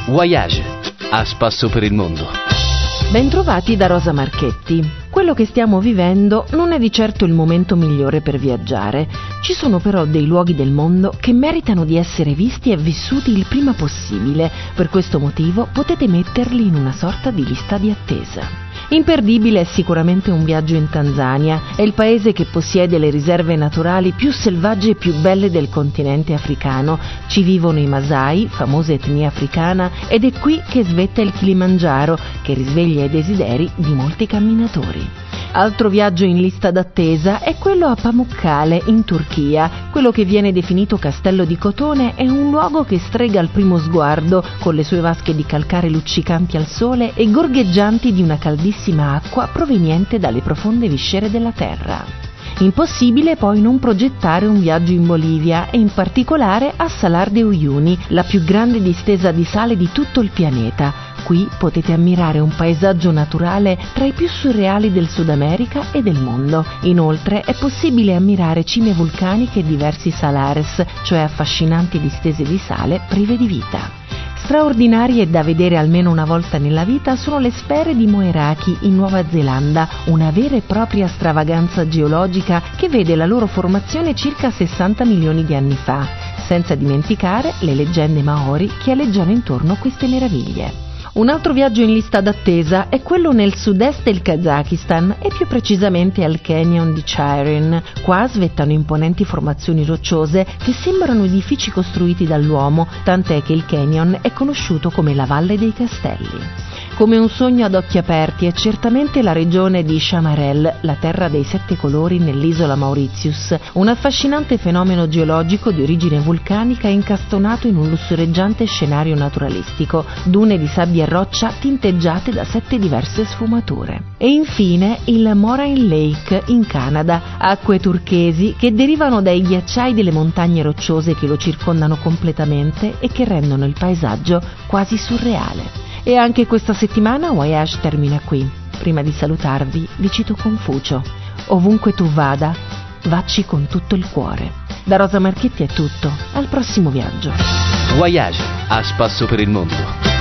Voyage, a spasso per il mondo. Bentrovati da Rosa Marchetti. Quello che stiamo vivendo non è di certo il momento migliore per viaggiare. Ci sono però dei luoghi del mondo che meritano di essere visti e vissuti il prima possibile. Per questo motivo potete metterli in una sorta di lista di attesa. Imperdibile è sicuramente un viaggio in Tanzania. È il paese che possiede le riserve naturali più selvagge e più belle del continente africano. Ci vivono i Masai, famosa etnia africana, ed è qui che svetta il Kilimangiaro, che risveglia i desideri di molti camminatori. Altro viaggio in lista d'attesa è quello a Pamukkale, in Turchia. Quello che viene definito Castello di Cotone è un luogo che strega al primo sguardo, con le sue vasche di calcare luccicanti al sole e gorgheggianti di una caldissima acqua proveniente dalle profonde viscere della terra. Impossibile poi non progettare un viaggio in Bolivia e in particolare a Salar de Uyuni, la più grande distesa di sale di tutto il pianeta. Qui potete ammirare un paesaggio naturale tra i più surreali del Sud America e del mondo. Inoltre è possibile ammirare cime vulcaniche e diversi salares, cioè affascinanti distese di sale prive di vita. Straordinarie e da vedere almeno una volta nella vita sono le sfere di Moeraki in Nuova Zelanda, una vera e propria stravaganza geologica che vede la loro formazione circa 60 milioni di anni fa, senza dimenticare le leggende maori che aleggiano intorno a queste meraviglie. Un altro viaggio in lista d'attesa è quello nel sud-est del Kazakistan e più precisamente al Canyon di Chairin. Qua svettano imponenti formazioni rocciose che sembrano edifici costruiti dall'uomo, tant'è che il canyon è conosciuto come la Valle dei Castelli. Come un sogno ad occhi aperti è certamente la regione di Chamarel, la terra dei 7 colori nell'isola Mauritius, un affascinante fenomeno geologico di origine vulcanica incastonato in un lussureggiante scenario naturalistico, dune di sabbia e roccia tinteggiate da 7 diverse sfumature. E infine il Moraine Lake in Canada, acque turchesi che derivano dai ghiacciai delle montagne rocciose che lo circondano completamente e che rendono il paesaggio quasi surreale. E anche questa settimana Voyage termina qui. Prima di salutarvi vi cito Confucio: ovunque tu vada, vacci con tutto il cuore. Da Rosa Marchetti è tutto, al prossimo viaggio. Voyage, a spasso per il mondo.